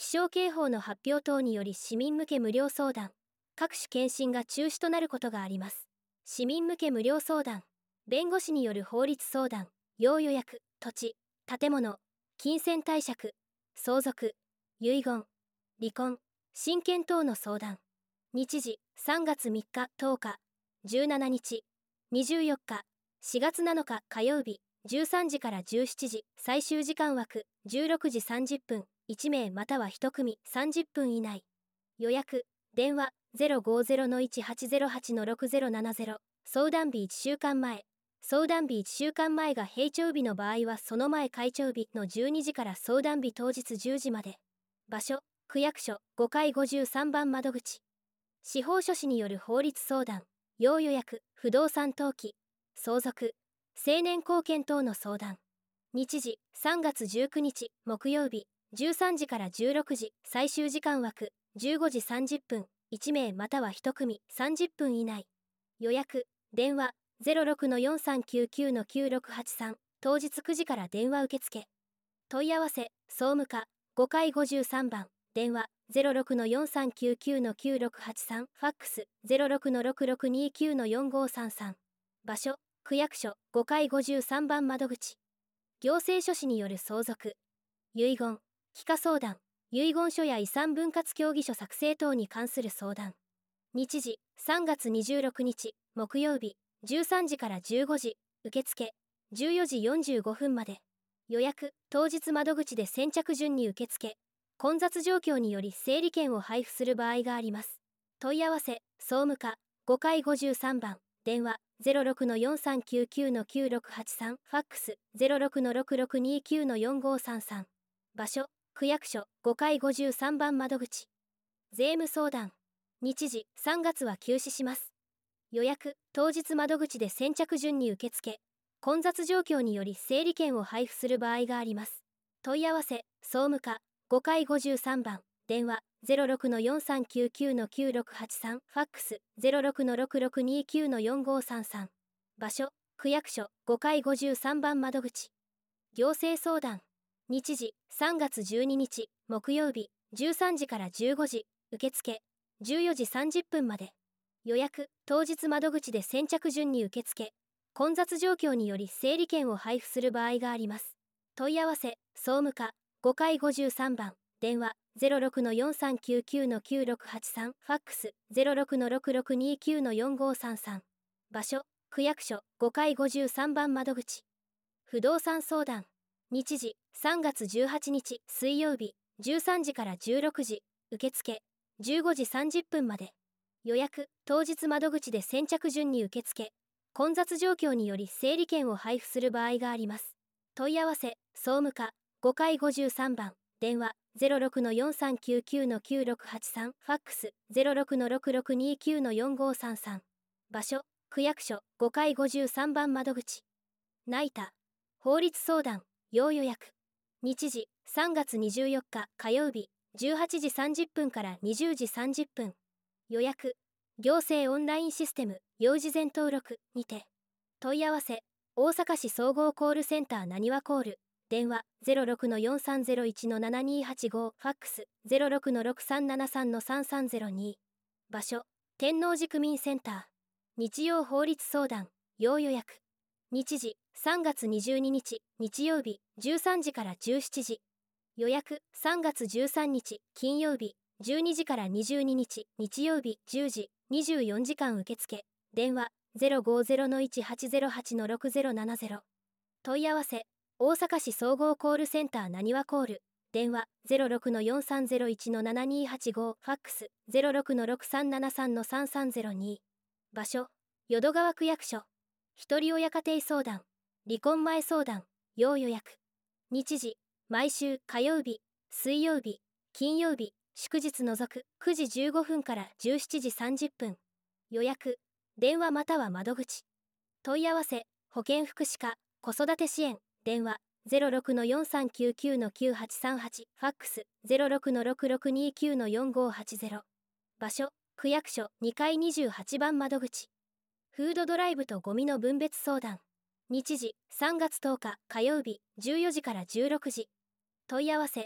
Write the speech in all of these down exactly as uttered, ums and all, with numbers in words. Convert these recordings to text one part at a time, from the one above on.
気象警報の発表等により市民向け無料相談、各種検診が中止となることがあります。市民向け無料相談、弁護士による法律相談、要予約、土地、建物、金銭貸借、相続、遺言、離婚、親権等の相談。日時さんがつみっか、とおか、じゅうしちにち、にじゅうよっか、しがつなのか火曜日、じゅうさんじからじゅうしちじ、最終時間枠じゅうろくじさんじゅっぷん、いちめいまたはいちくみさんじゅっぷん以内。予約、電話 ゼロごゼロのいちはちゼロはちのろくゼロななゼロ、相談日いっしゅうかんまえ。相談日いっしゅうかんまえが閉庁日の場合はその前開庁日のじゅうにじから相談日当日じゅうじまで。場所、区役所ごかいごじゅうさんばん窓口。司法書士による法律相談、要予約、不動産登記、相続、成年後見等の相談。日時さんがつじゅうくにち木曜日、じゅうさんじからじゅうろくじ、最終時間枠じゅうごじさんじゅっぷん、いちめいまたはいちくみさんじゅっぷん以内。予約、電話 ゼロろくのよんさんきゅうきゅうのきゅうろくはちさん、当日くじから電話受付。問い合わせ、総務課ごかいごじゅうさんばん、電話 ゼロろくのよんさんきゅうきゅうのきゅうろくはちさん、ファックス ゼロろくのろくろくにきゅうのよんごさんさん。場所、区役所ごかいごじゅうさんばん窓口。行政書士による相続、遺言、帰化相談、遺言書や遺産分割協議書作成等に関する相談。日時さんがつにじゅうろくにち木曜日、じゅうさんじからじゅうごじ、受付じゅうよじよんじゅうごふんまで。予約、当日窓口で先着順に受付。混雑状況により整理券を配布する場合があります。問い合わせ、総務課ごかいごじゅうさんばん、電話 ゼロろくのよんさんきゅうきゅうのきゅうろくはちさん、ファックス ゼロろくのろくろくにきゅうのよんごさんさん。場所、区役所ごかいごじゅうさんばん窓口。税務相談。日時さんがつは休止します。予約、当日窓口で先着順に受付。混雑状況により整理券を配布する場合があります。問い合わせ、総務課ごかいごじゅうさんばん、電話 ゼロろくのよんさんきゅうきゅうのきゅうろくはちさん、ファックス ゼロろくのろくろくにきゅうのよんごさんさん。場所、区役所ごかいごじゅうさんばん窓口。行政相談。日時さんがつじゅうににち木曜日、じゅうさんじからじゅうごじ、受付じゅうよじさんじゅっぷんまで。予約、当日窓口で先着順に受付。混雑状況により整理券を配布する場合があります。問い合わせ、総務課ごかいごじゅうさんばん、電話 ゼロろくのよんさんきゅうきゅうのきゅうろくはちさん、ファックス ゼロろくのろくろくにきゅうのよんごさんさん。場所、区役所ごかいごじゅうさんばん窓口。不動産相談。日時さんがつじゅうはちにち水曜日、じゅうさんじからじゅうろくじ、受付じゅうごじさんじゅっぷんまで。予約、当日窓口で先着順に受付。混雑状況により整理券を配布する場合があります。問い合わせ、総務課ごかいごじゅうさんばん、電話 ゼロろくのよんさんきゅうきゅうのきゅうろくはちさん、ファックス ゼロろくのろくろくにきゅうのよんごさんさん。場所、区役所ごかいごじゅうさんばん窓口。ナイタ、法律相談、要予約。日時さんがつにじゅうよっか火曜日、じゅうはちじさんじゅっぷんからにじゅうじさんじゅっぷん。予約、行政オンラインシステム要事前登録にて。問い合わせ、大阪市総合コールセンターなにわコール、電話 ゼロろくのよんさんゼロいちのななにはちご、ファックス ゼロろくのろくさんななさんのさんさんゼロに。場所、天王寺区民センター。日曜法律相談、要予約。日時さんがつにじゅうににち日曜日、じゅうさんじからじゅうしちじ。予約さんがつじゅうさんにち金曜日、じゅうにじからにじゅうににち日曜日じゅうじ、にじゅうよじかん受付。電話 ゼロごゼロのいちはちゼロはちのろくゼロななゼロ。問い合わせ、大阪市総合コールセンターなにわコール、電話 ゼロろくのよんさんゼロいちのななにはちご、ファックス ゼロろくのろくさんななさんのさんさんゼロに。場所、淀川区役所。一人親家庭相談、離婚前相談、要予約。日時、毎週火曜日、水曜日、金曜日、祝日除くくじじゅうごふんからじゅうしちじさんじゅっぷん。予約、電話または窓口。問い合わせ、保健福祉課、子育て支援、電話 ゼロろくのよんさんきゅうきゅうのきゅうはちさんはち、ファックス ゼロろくのろくろくにきゅうのよんごはちゼロ。場所、区役所にかいにじゅうはちばん窓口。フードドライブとゴミの分別相談。日時さんがつとおか火曜日、じゅうよじからじゅうろくじ。問い合わせ、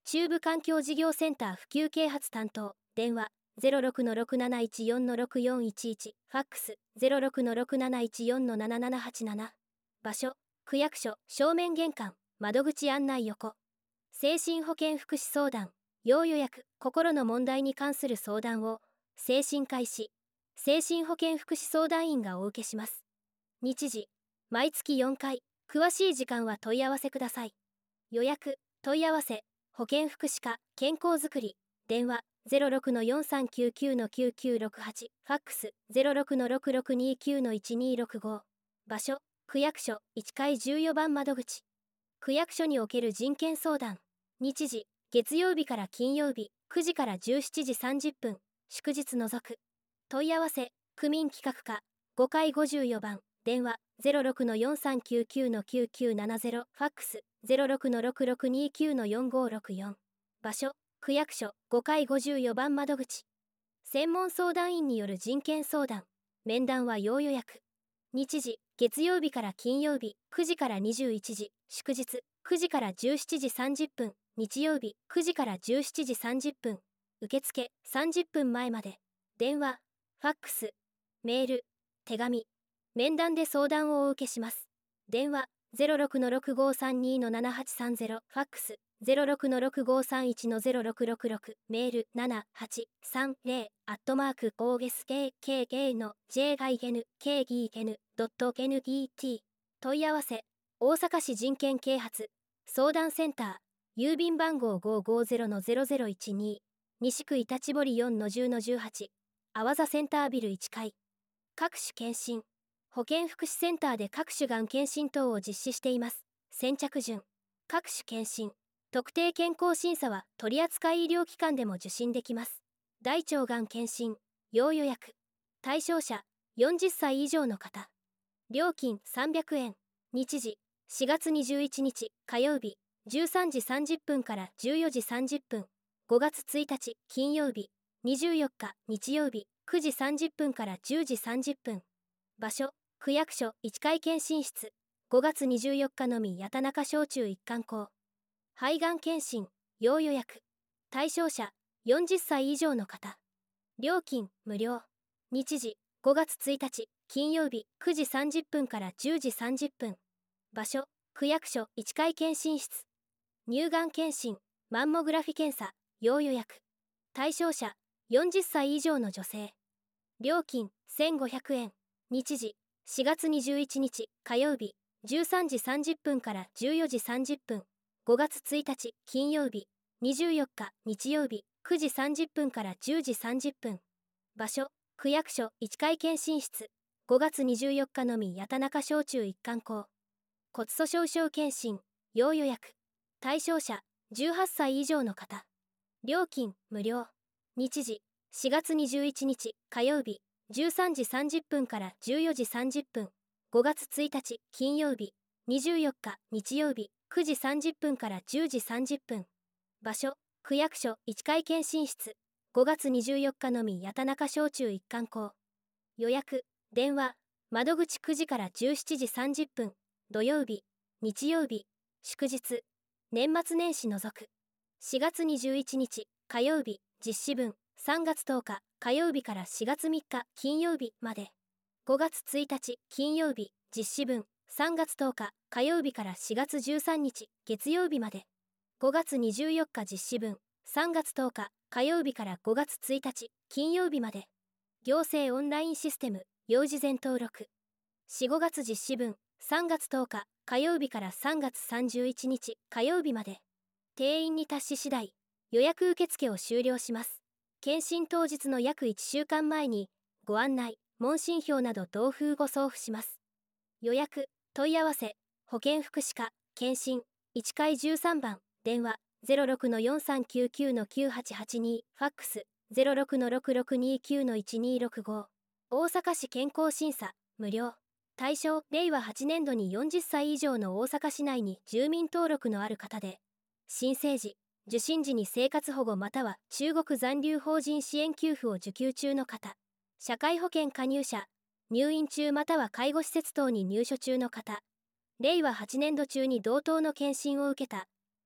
中部環境事業センター普及啓発担当、電話 ゼロろくのろくなないちよんのろくよんいちいち、ファックス ゼロろくのろくなないちよんのななななはちなな。場所、区役所正面玄関、窓口案内横。精神保健福祉相談、要予約、心の問題に関する相談を、精神科医師、精神保健福祉相談員がお受けします。日時、毎月よんかい、詳しい時間は問い合わせください。予約、問い合わせ、保健福祉課、健康づくり、電話 ゼロろくのよんさんきゅうきゅうのきゅうきゅうろくはち、ファックス ゼロろくのろくろくにきゅうのいちにろくご。場所、区役所いちかいじゅうよばん窓口。区役所における人権相談。日時、月曜日から金曜日、くじからじゅうしちじさんじゅっぷん、祝日除く。問い合わせ、区民企画課、ごかいごじゅうよばん、電話 ゼロろくのよんさんきゅうきゅうのきゅうきゅうななゼロ、ファックス ゼロろくのろくろくにきゅうのよんごろくよん。場所、区役所ごかいごじゅうよばん窓口。専門相談員による人権相談。面談は要予約。日時、月曜日から金曜日、くじからにじゅういちじ、祝日、くじからじゅうしちじさんじゅっぷん、日曜日、くじからじゅうしちじさんじゅっぷん。受付、さんじゅっぷんまえまで。電話、ファックス、メール、手紙。面談で相談をお受けします。電話、ゼロろくのろくごさんにのななはちさんゼロ、ファックス、ゼロろくのろくごさんいちのゼロろくろくろく、メール、ななはちさんゼロ、アットマーク、オーエスケーケーケー の ジェイアイエヌケーギーエヌドットエヌイーティー。問い合わせ、大阪市人権啓発、相談センター、郵便番号 ごーごーゼロのゼロゼロいちに、西区板地堀 よんのじゅうのじゅうはち、阿波座センタービルいっかい。各種検診、保健福祉センターで各種がん検診等を実施しています。先着順、各種検診、特定健康審査は取扱医療機関でも受診できます。大腸がん検診、要予約。対象者、よんじゅっさい以上の方。料金さんびゃくえん。日時、しがつにじゅういちにち火曜日、じゅうさんじさんじゅっぷんからじゅうよじさんじゅっぷん。ごがつついたち金曜日、にじゅうよっか日曜日、くじさんじゅっぷんからじゅうじさんじゅっぷん。場所、区役所いっかい検診室。ごがつにじゅうよっかのみ八田中小中一貫校。肺がん検診、要予約。対象者、よんじゅっさい以上の方。料金、無料。日時、ごがつついたち金曜日、くじさんじゅっぷんからじゅうじさんじゅっぷん。場所、区役所いっかい検診室。乳がん検診、マンモグラフィ検査、要予約。対象者、よんじゅっさい以上の女性。料金、せんごひゃくえん。日時、しがつにじゅういちにち火曜日、じゅうさんじさんじゅっぷんからじゅうよじさんじゅっぷん。ごがつついたち金曜日、にじゅうよっか日曜日、くじさんじゅっぷんからじゅうじさんじゅっぷん。場所、区役所いっかい検診室。ごがつにじゅうよっかのみ八田中小中一貫校。骨粗鬆症検診、要予約。対象者、じゅうはっさい以上の方。料金、無料。日時、しがつにじゅういちにち火曜日、じゅうさんじさんじゅっぷんからじゅうよじさんじゅっぷん。ごがつついたち金曜日、にじゅうよっか日曜日、くじさんじゅっぷんからじゅうじさんじゅっぷん。場所、区役所いっかい検診室。ごがつにじゅうよっかのみ八田中小中一貫校。予約、電話、窓口くじからじゅうしちじさんじゅっぷん。土曜日、日曜日、祝日、年末年始除く。しがつにじゅういちにち火曜日、実施分、さんがつとおか火曜日からしがつみっか金曜日まで。ごがつついたち金曜日、実施分、さんがつとおか火曜日からしがつじゅうさんにち月曜日まで。ごがつにじゅうよっか実施分、さんがつとおか火曜日からごがつついたち金曜日まで。行政オンラインシステム、要事前登録。よん、ごがつ実施分、さんがつとおか火曜日からさんがつさんじゅういちにち火曜日まで。定員に達し次第、予約受付を終了します。検診当日の約いっしゅうかんまえに、ご案内、問診票など同封ご送付します。予約、問い合わせ、保健福祉課、検診、いっかいじゅうさんばん、電話、ゼロろくのよんさんきゅうきゅうのきゅうはちはちに、ファックス、ゼロろくのろくろくにきゅうのいちにろくご。大阪市健康審査、無料。対象、れいわはちねんどによんじゅっさい以上の大阪市内に住民登録のある方で、申請時、受診時に生活保護または中国残留邦人支援給付を受給中の方、社会保険加入者、入院中または介護施設等に入所中の方、れいわはちねんど中に同等の検診を受けた、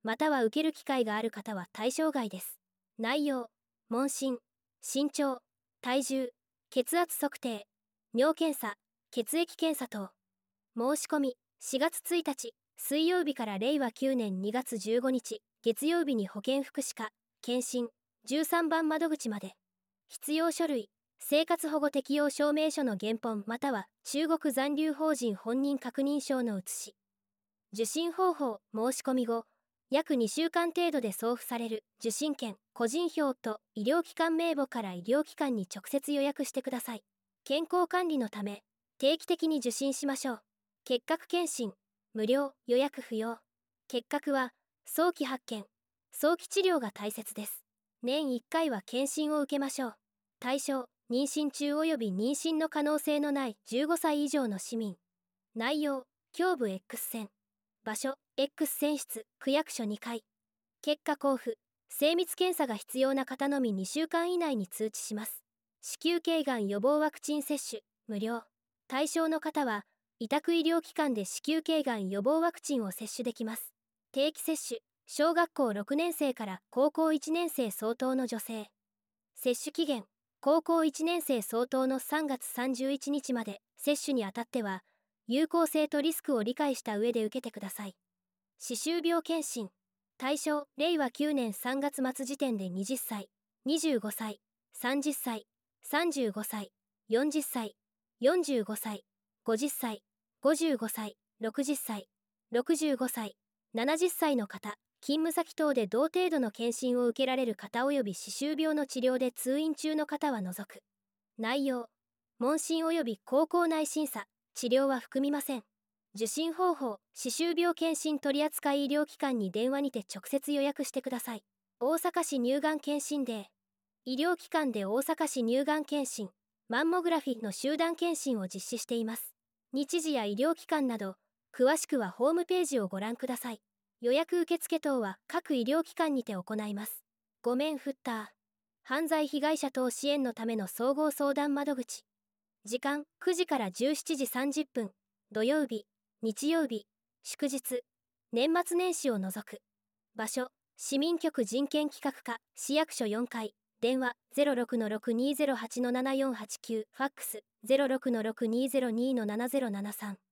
または受ける機会がある方は対象外です。内容、問診、身長、体重、血圧測定、尿検査、血液検査等。申し込み、しがつついたち、水曜日かられいわきゅうねんにがつじゅうごにち、月曜日に保健福祉課、検診、じゅうさんばん窓口まで。必要書類、生活保護適用証明書の原本または中国残留邦人本人確認証の写し。受診方法、申し込み後、約にしゅうかん程度で送付される受診券、個人票と医療機関名簿から医療機関に直接予約してください。健康管理のため、定期的に受診しましょう。結核検診、無料、予約不要。結核は、早期発見、早期治療が大切です。年いっかいは検診を受けましょう。対象、妊娠中及び妊娠の可能性のないじゅうごさい以上の市民。内容、胸部 X 線。場所、X 線室、区役所にかい。結果交付、精密検査が必要な方のみにしゅうかん以内に通知します。子宮頸がん予防ワクチン接種、無料。対象の方は、委託医療機関で子宮頸がん予防ワクチンを接種できます。定期接種、小学校ろくねんせいから高校いちねんせい相当の女性。接種期限、高校いちねんせい相当のさんがつさんじゅういちにちまで。接種にあたっては、有効性とリスクを理解した上で受けてください。歯周病検診。対象、れいわきゅうねんさんがつまつ時点ではたち、にじゅうごさい、さんじゅっさい、さんじゅうごさい、よんじゅっさい、よんじゅうごさい、ごじゅっさい、ごじゅうごさい、ろくじゅっさい、ろくじゅうごさい、ななじゅっさいの方、勤務先等で同程度の検診を受けられる方及び歯周病の治療で通院中の方は除く。内容、問診及び口腔内審査、治療は含みません。受診方法、歯周病検診取扱医療機関に電話にて直接予約してください。大阪市乳がん検診デー。医療機関で大阪市乳がん検診、マンモグラフィの集団検診を実施しています。日時や医療機関など、詳しくはホームページをご覧ください。予約受付等は各医療機関にて行います。ごめんフッター。犯罪被害者等支援のための総合相談窓口。時間、くじからじゅうしちじさんじゅっぷん。土曜日、日曜日、祝日、年末年始を除く。場所、市民局人権企画課、市役所よんかい。電話 ゼロろくのろくにーゼロはちのななよんはちきゅう。ファックス ゼロろくのろくにーゼロにーのななゼロななさん。